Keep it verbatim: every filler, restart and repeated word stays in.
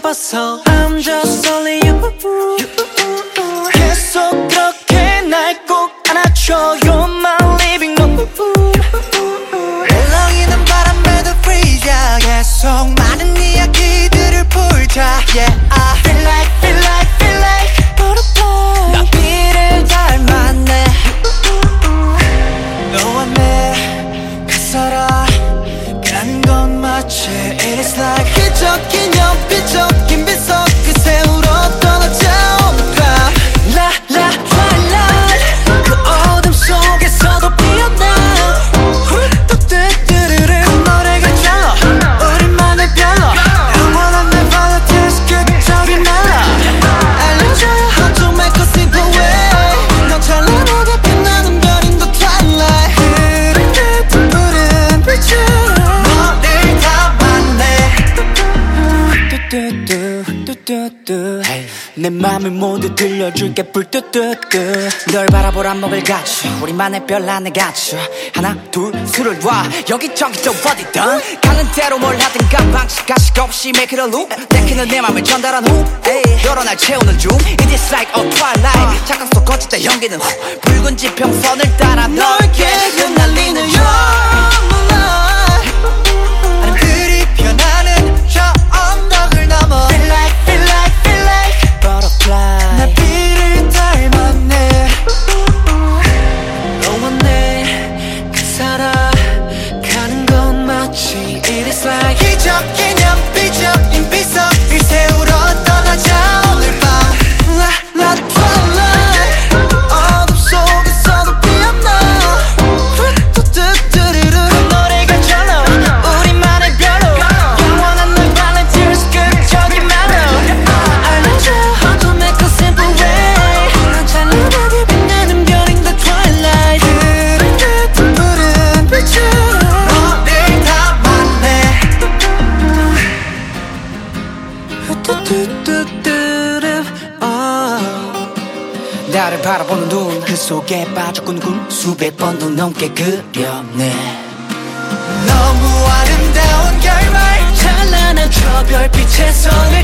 싶어서 I'm just only you. 계속 그렇게 날 꼭 안아줘. You're my living room. 울렁이는 바람에도 free yeah. 계속 많은 이야기들을 풀자 yeah. I feel like feel like feel like butterfly. 나 비를 닮았네. 너와 내 그 사랑 간 건 마치 It is like 휘적인 연빛적인 빛속 그 새우로 떠나자 오늘 밤 La la twilight. 그 어둠 속에서도 피어나. 뚜뚜뚜루루 노래가 져 우리만의 별로 영원한 내 politics 끝적인 멜로 알려줘요 how to make a simple way. 너 찬란하게 빛나는 별인 the twilight. 흐린 듯 푸른 빛으로 너를 담았네. 뚜뚜뚜 뚜뚜뚜 내 맘을 모두 들려줄게 불뚜뚜뚜. 널 바라볼 안목을 갖춰 우리만의 별 안에 갇혀 하나 둘 술을 놔 여기저기 또 어디든 가는 대로 뭘 하든가 방식 가식 없이 make it a loop. 내키는 내 맘을 전달한 후 여러 날 채우는 중 It is like a twilight. 잠깐 속 거칠 때 연기는 후 붉은 지평선을 따라 넓게 흩날리는 your moonlight. 하늘들이 변하는 저 언덕을 넘어 Feel like feel like feel like butterfly. 나 비를 닮았네. 너와 내 그 살아가는 건 마치 It is like 기적인 연빛적인 빛속 이 새우로 떠나자 오늘 밤 La la twilight. 어둠 속에서도 피어나 뚜뚜뚜루루 노래가 절로 우리만의 별로 영원한 널 volunteers 끝적인 mellow. 알려줘 how to make a simple way. 난 찬란하게 빛나는 별인 the twilight. 흐린 듯 푸른 빛으로 너를 담았네. 뚜뚜뚜뚜루 나를 바라보는 눈 그 속에 빠져 꾼군 수백 번도 넘게 그려내. 너무 아름다운 결말 찬란한 저 별빛의 손을